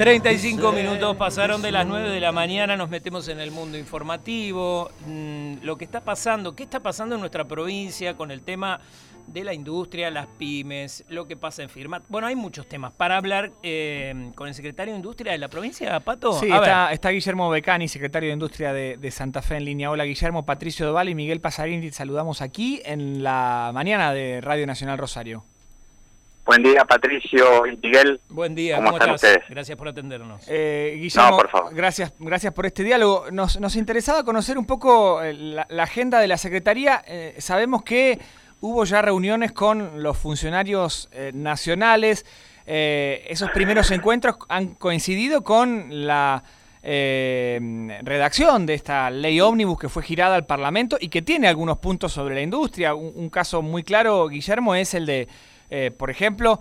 35 minutos pasaron de las 9 de la mañana, nos metemos en el mundo informativo, lo que está pasando, qué está pasando en nuestra provincia con el tema de la industria, las pymes, lo que pasa en Firmat. Bueno, hay muchos temas para hablar con el secretario de Industria de la provincia, Pato. Sí, está Guillermo Becani, secretario de Industria de Santa Fe en línea. Hola Guillermo, Patricio Doval y Miguel Pasarini, te saludamos aquí en la mañana de Radio Nacional Rosario. Buen día, Patricio y Miguel. Buen día, ¿cómo están estás? ustedes? Gracias por atendernos. Guillermo, no, por favor. Gracias por este diálogo. Nos interesaba conocer un poco la agenda de la Secretaría. Sabemos que hubo ya reuniones con los funcionarios nacionales. Esos primeros encuentros han coincidido con la redacción de esta ley ómnibus que fue girada al Parlamento y que tiene algunos puntos sobre la industria. Un caso muy claro, Guillermo, es el de por ejemplo,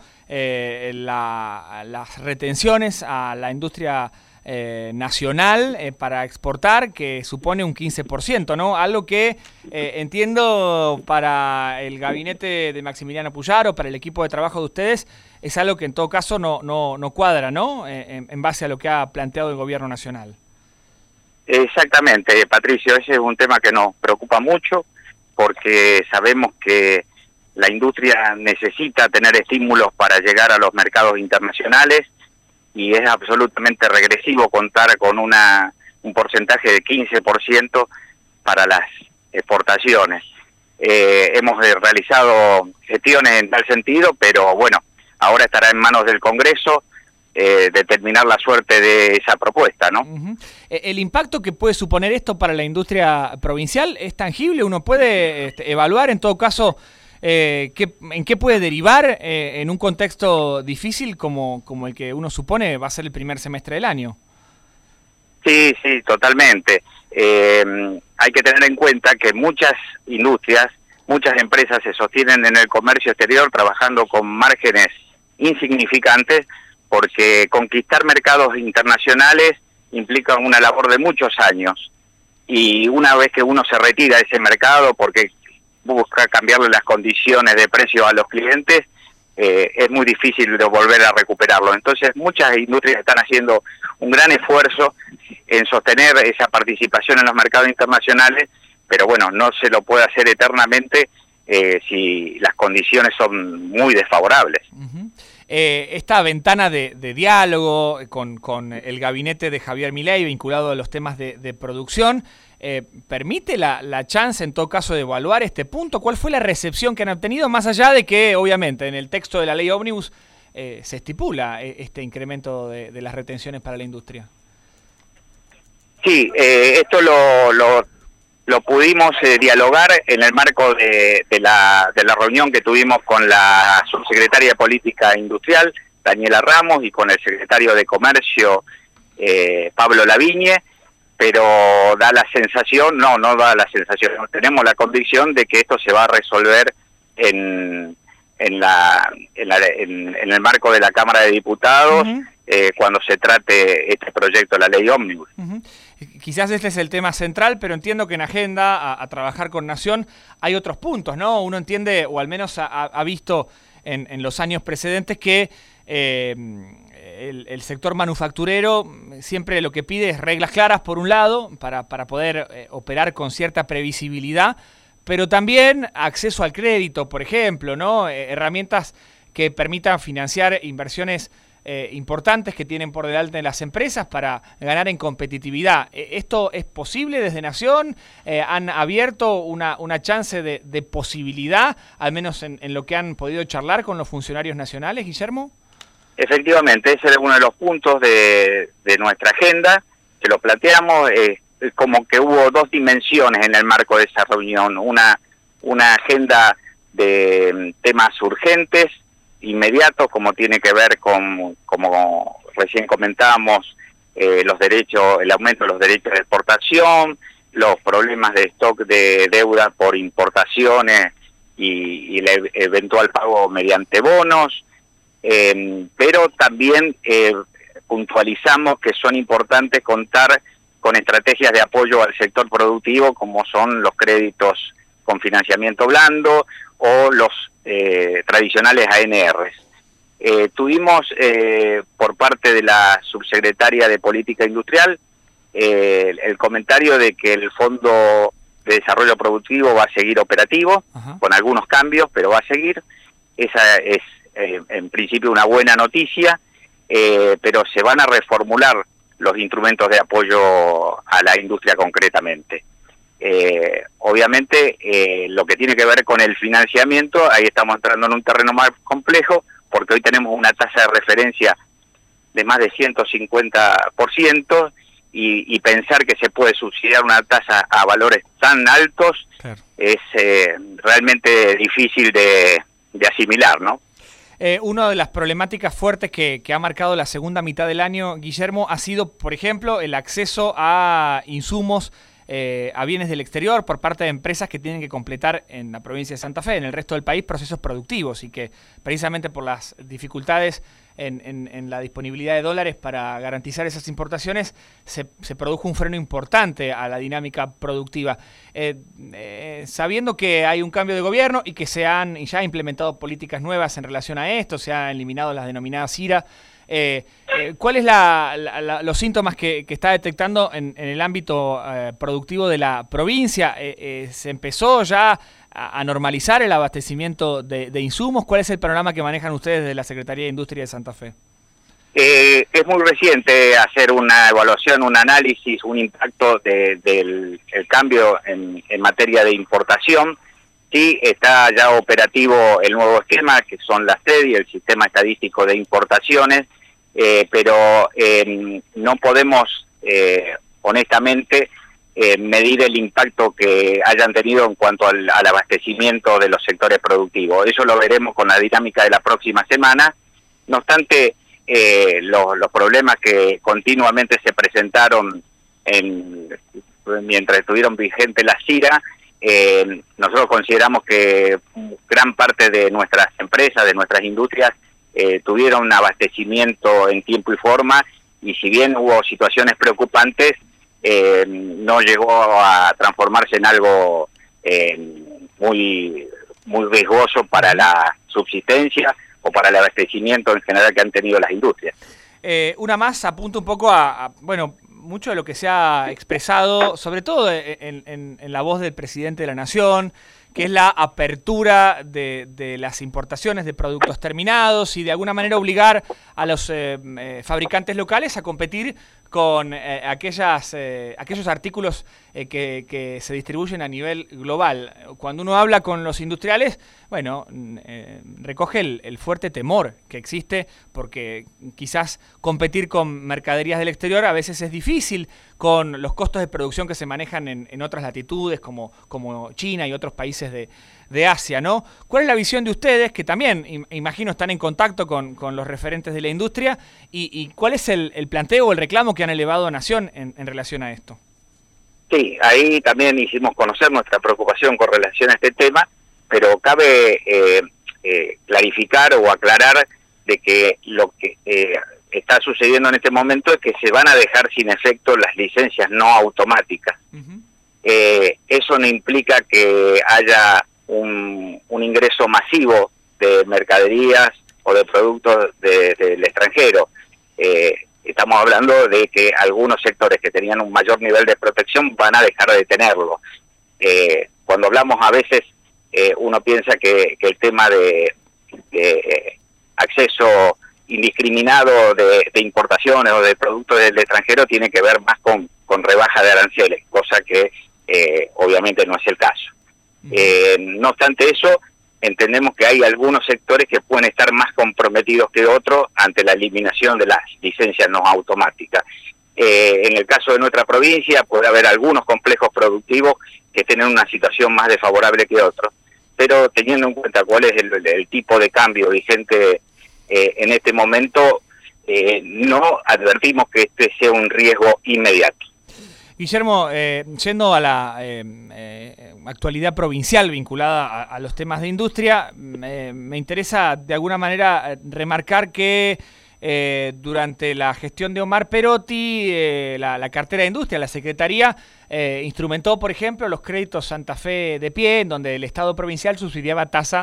las retenciones a la industria nacional para exportar, que supone un 15%, ¿no? Algo que entiendo para el gabinete de Maximiliano Puyaro, para el equipo de trabajo de ustedes, es algo que en todo caso no cuadra, ¿no? En base a lo que ha planteado el gobierno nacional. Exactamente, Patricio, ese es un tema que nos preocupa mucho porque sabemos que la industria necesita tener estímulos para llegar a los mercados internacionales y es absolutamente regresivo contar con un porcentaje de 15% para las exportaciones. Hemos realizado gestiones en tal sentido, pero bueno, ahora estará en manos del Congreso determinar la suerte de esa propuesta, ¿no? Uh-huh. ¿El impacto que puede suponer esto para la industria provincial es tangible? ¿Uno puede evaluar en todo caso en qué puede derivar en un contexto difícil como el que uno supone va a ser el primer semestre del año? Sí, totalmente. Hay que tener en cuenta que muchas industrias, muchas empresas se sostienen en el comercio exterior trabajando con márgenes insignificantes porque conquistar mercados internacionales implica una labor de muchos años y una vez que uno se retira de ese mercado porque busca cambiarle las condiciones de precio a los clientes, es muy difícil de volver a recuperarlo. Entonces muchas industrias están haciendo un gran esfuerzo en sostener esa participación en los mercados internacionales, pero bueno, no se lo puede hacer eternamente si las condiciones son muy desfavorables. Uh-huh. Esta ventana de diálogo con el gabinete de Javier Milei vinculado a los temas de producción, ¿permite la chance en todo caso de evaluar este punto? ¿Cuál fue la recepción que han obtenido? Más allá de que, obviamente, en el texto de la ley ómnibus se estipula este incremento de las retenciones para la industria. Sí, esto lo pudimos dialogar en el marco de la reunión que tuvimos con la subsecretaria de Política Industrial, Daniela Ramos, y con el secretario de Comercio, Pablo Lavigne, pero da la sensación, no da la sensación, tenemos la convicción de que esto se va a resolver en el marco de la Cámara de Diputados, uh-huh, cuando se trate este proyecto de la ley ómnibus. Uh-huh. Quizás este es el tema central, pero entiendo que en agenda a trabajar con Nación hay otros puntos, ¿no? Uno entiende, o al menos ha visto en los años precedentes, que el sector manufacturero siempre lo que pide es reglas claras, por un lado, para poder operar con cierta previsibilidad, pero también acceso al crédito, por ejemplo, ¿no? Herramientas que permitan financiar inversiones importantes que tienen por delante las empresas para ganar en competitividad. ¿Esto es posible desde Nación? ¿Han abierto una chance de posibilidad, al menos en lo que han podido charlar con los funcionarios nacionales, Guillermo? Efectivamente, ese es uno de los puntos de nuestra agenda, que lo planteamos, como que hubo dos dimensiones en el marco de esa reunión, una agenda de temas urgentes, inmediatos, como tiene que ver con, como recién comentábamos, los derechos, el aumento de los derechos de exportación, los problemas de stock de deuda por importaciones y el eventual pago mediante bonos, pero también puntualizamos que son importantes contar con estrategias de apoyo al sector productivo, como son los créditos con financiamiento blando o los tradicionales ANRs. Tuvimos por parte de la subsecretaria de Política Industrial el comentario de que el Fondo de Desarrollo Productivo va a seguir operativo, con algunos cambios, pero va a seguir. Esa es en principio una buena noticia, pero se van a reformular los instrumentos de apoyo a la industria concretamente. Obviamente lo que tiene que ver con el financiamiento, ahí estamos entrando en un terreno más complejo, porque hoy tenemos una tasa de referencia de más de 150%, y pensar que se puede subsidiar una tasa a valores tan altos, claro, es realmente difícil de asimilar, ¿no? Una de las problemáticas fuertes que ha marcado la segunda mitad del año, Guillermo, ha sido, por ejemplo, el acceso a insumos, a bienes del exterior por parte de empresas que tienen que completar en la provincia de Santa Fe, en el resto del país, procesos productivos, y que precisamente por las dificultades en la disponibilidad de dólares para garantizar esas importaciones se produjo un freno importante a la dinámica productiva. Sabiendo que hay un cambio de gobierno y que se han ya implementado políticas nuevas en relación a esto, se han eliminado las denominadas IRA, ¿cuáles los síntomas que está detectando en el ámbito productivo de la provincia? ¿Se empezó ya a normalizar el abastecimiento de insumos? ¿Cuál es el panorama que manejan ustedes de la Secretaría de Industria de Santa Fe? Es muy reciente hacer una evaluación, un análisis, un impacto del cambio en materia de importación. Sí, está ya operativo el nuevo esquema, que son las TEDI, el Sistema Estadístico de Importaciones, pero no podemos, honestamente, medir el impacto que hayan tenido en cuanto al abastecimiento de los sectores productivos. Eso lo veremos con la dinámica de la próxima semana. No obstante, los problemas que continuamente se presentaron mientras estuvieron vigentes las CIRA, nosotros consideramos que gran parte de nuestras empresas, de nuestras industrias, tuvieron un abastecimiento en tiempo y forma, y si bien hubo situaciones preocupantes, no llegó a transformarse en algo muy riesgoso para la subsistencia o para el abastecimiento en general que han tenido las industrias. Una más apunta un poco a bueno, mucho de lo que se ha expresado, sobre todo en la voz del presidente de la Nación, que es la apertura de las importaciones de productos terminados y de alguna manera obligar a los fabricantes locales a competir con aquellos artículos que se distribuyen a nivel global. Cuando uno habla con los industriales, bueno, recoge el fuerte temor que existe, porque quizás competir con mercaderías del exterior a veces es difícil con los costos de producción que se manejan en otras latitudes como China y otros países de Asia, ¿no? ¿Cuál es la visión de ustedes, que también, imagino, están en contacto con los referentes de la industria, y cuál es el planteo o el reclamo que han elevado a Nación en relación a esto? Sí, ahí también hicimos conocer nuestra preocupación con relación a este tema, pero cabe clarificar o aclarar de que lo que está sucediendo en este momento es que se van a dejar sin efecto las licencias no automáticas. Eso no implica que haya un ingreso masivo de mercaderías o de productos del extranjero. Estamos hablando de que algunos sectores que tenían un mayor nivel de protección van a dejar de tenerlo. Cuando hablamos a veces, uno piensa que el tema de acceso indiscriminado de importaciones o de productos del extranjero tiene que ver más con rebaja de aranceles, cosa que obviamente no es el caso. No obstante eso, entendemos que hay algunos sectores que pueden estar más comprometidos que otros ante la eliminación de las licencias no automáticas. En el caso de nuestra provincia puede haber algunos complejos productivos que tienen una situación más desfavorable que otros, pero teniendo en cuenta cuál es el tipo de cambio vigente en este momento, no advertimos que este sea un riesgo inmediato. Guillermo, yendo a la actualidad provincial vinculada a los temas de industria, me interesa de alguna manera remarcar que durante la gestión de Omar Perotti, la cartera de industria, la Secretaría, instrumentó, por ejemplo, los créditos Santa Fe de pie, en donde el Estado provincial subsidiaba tasa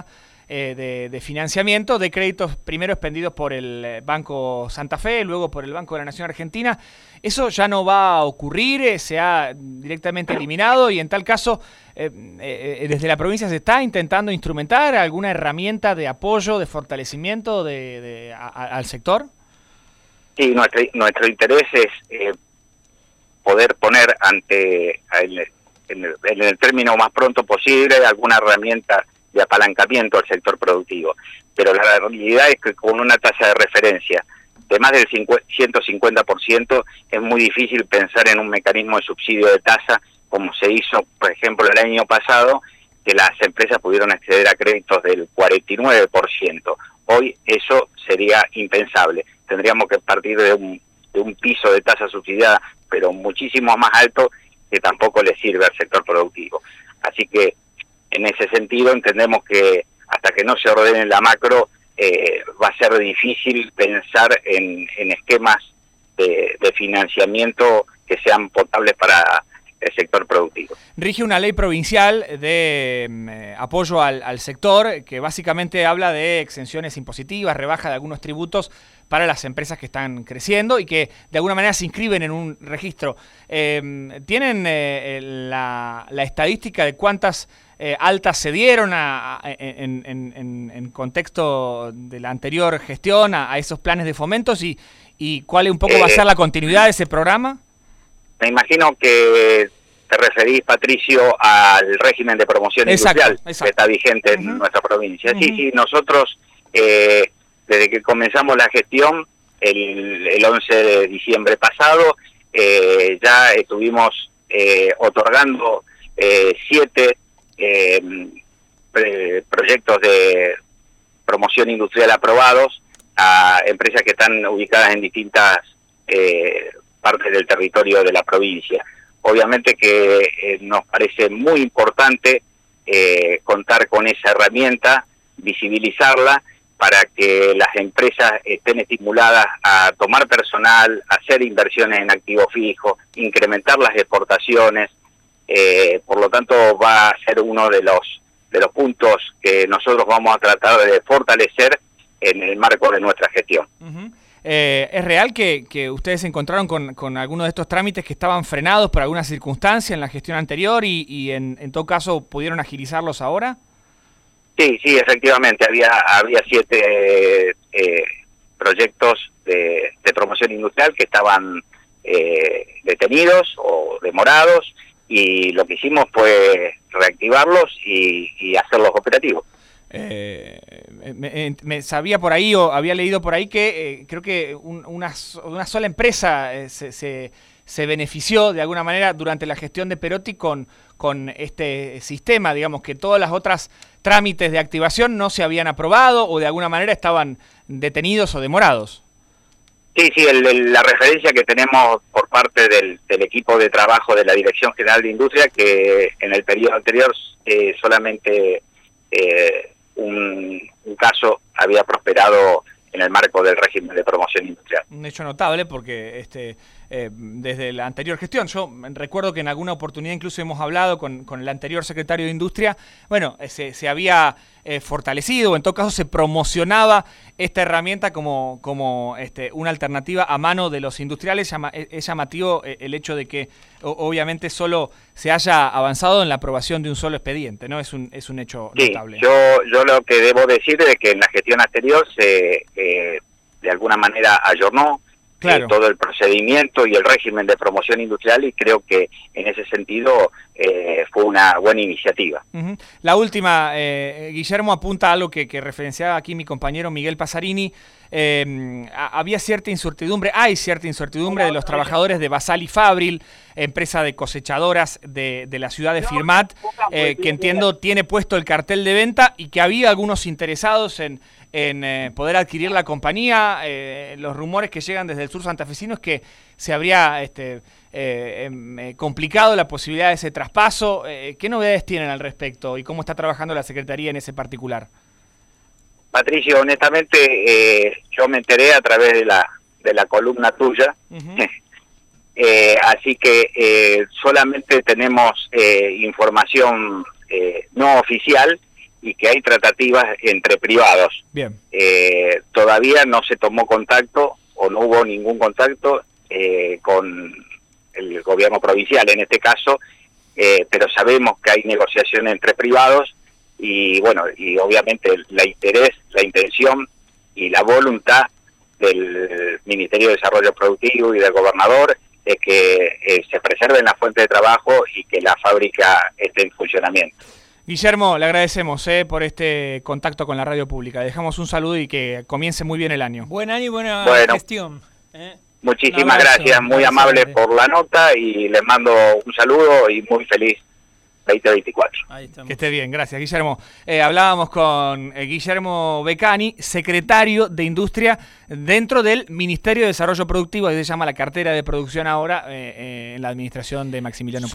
de financiamiento de créditos primero expendidos por el Banco Santa Fe, luego por el Banco de la Nación Argentina. ¿Eso ya no va a ocurrir? ¿Se ha directamente eliminado? Y en tal caso, desde la provincia se está intentando instrumentar alguna herramienta de apoyo, de fortalecimiento al sector. Sí, nuestro interés es poder poner en el término más pronto posible alguna herramienta de apalancamiento al sector productivo. Pero la realidad es que con una tasa de referencia de más del 150% es muy difícil pensar en un mecanismo de subsidio de tasa como se hizo, por ejemplo, el año pasado, que las empresas pudieron acceder a créditos del 49%. Hoy eso sería impensable. Tendríamos que partir de un piso de tasa subsidiada, pero muchísimo más alto, que tampoco le sirve al sector productivo. Así que, en ese sentido, entendemos que hasta que no se ordene la macro, va a ser difícil pensar en esquemas de financiamiento que sean potables para el sector productivo. Rige una ley provincial de apoyo al sector que básicamente habla de exenciones impositivas, rebaja de algunos tributos para las empresas que están creciendo y que de alguna manera se inscriben en un registro. ¿Tienen la estadística de cuántas altas se dieron en contexto de la anterior gestión a esos planes de fomentos y cuál un poco va a ser la continuidad de ese programa? Me imagino que te referís, Patricio, al régimen de promoción industrial que está vigente en nuestra provincia. Sí, nosotros, desde que comenzamos la gestión, el 11 de diciembre pasado, ya estuvimos otorgando 7 proyectos de promoción industrial aprobados a empresas que están ubicadas en distintas partes del territorio de la provincia. Obviamente que nos parece muy importante contar con esa herramienta, visibilizarla, para que las empresas estén estimuladas a tomar personal, a hacer inversiones en activo fijo, incrementar las exportaciones. Por lo tanto, va a ser uno de los puntos que nosotros vamos a tratar de fortalecer en el marco de nuestra gestión. ¿Es real que ustedes se encontraron con algunos de estos trámites que estaban frenados por alguna circunstancia en la gestión anterior y en todo caso pudieron agilizarlos ahora? Sí, efectivamente, había 7 proyectos de promoción industrial que estaban detenidos o demorados, y lo que hicimos fue reactivarlos y hacerlos operativos. Me sabía por ahí o había leído por ahí que creo que una sola empresa se benefició de alguna manera durante la gestión de Perotti con este sistema, digamos que todas las otras trámites de activación no se habían aprobado o de alguna manera estaban detenidos o demorados. Sí, la referencia que tenemos por parte del equipo de trabajo de la Dirección General de Industria, que en el periodo anterior solamente un caso había prosperado en el marco del régimen de promoción industrial. Un hecho notable porque desde la anterior gestión, yo recuerdo que en alguna oportunidad incluso hemos hablado con el anterior secretario de Industria, bueno, se había fortalecido, o en todo caso se promocionaba esta herramienta como una alternativa a mano de los industriales. Es llamativo el hecho de que obviamente solo se haya avanzado en la aprobación de un solo expediente, ¿no? Es un hecho notable. Yo lo que debo decir es que en la gestión anterior se de alguna manera ayornó todo el procedimiento y el régimen de promoción industrial, y creo que en ese sentido fue una buena iniciativa. La última, Guillermo, apunta a algo que referenciaba aquí mi compañero Miguel Passarini. Había cierta incertidumbre, hay cierta incertidumbre de los trabajadores de Basal y Fabril, empresa de cosechadoras de la ciudad de Firmat, que entiendo tiene puesto el cartel de venta y que había algunos interesados en poder adquirir la compañía. Los rumores que llegan desde el sur santafesino es que se habría complicado la posibilidad de ese traspaso. ¿Qué novedades tienen al respecto y cómo está trabajando la Secretaría en ese particular? Patricio, honestamente, yo me enteré a través de la columna tuya, así que solamente tenemos información no oficial, y que hay tratativas entre privados. Bien. Todavía no se tomó contacto o no hubo ningún contacto con el gobierno provincial en este caso, pero sabemos que hay negociaciones entre privados y bueno, y obviamente la intención y la voluntad del Ministerio de Desarrollo Productivo y del gobernador es que se preserven las fuentes de trabajo y que la fábrica esté en funcionamiento. Guillermo, le agradecemos por este contacto con la radio pública. Dejamos un saludo y que comience muy bien el año. Buen año y buena gestión. Muchísimas gracias, muy amable por la nota y les mando un saludo y muy feliz 2024. Que esté bien, gracias Guillermo. Hablábamos con Guillermo Beccani, secretario de Industria dentro del Ministerio de Desarrollo Productivo, que se llama la cartera de producción ahora en la administración de Maximiliano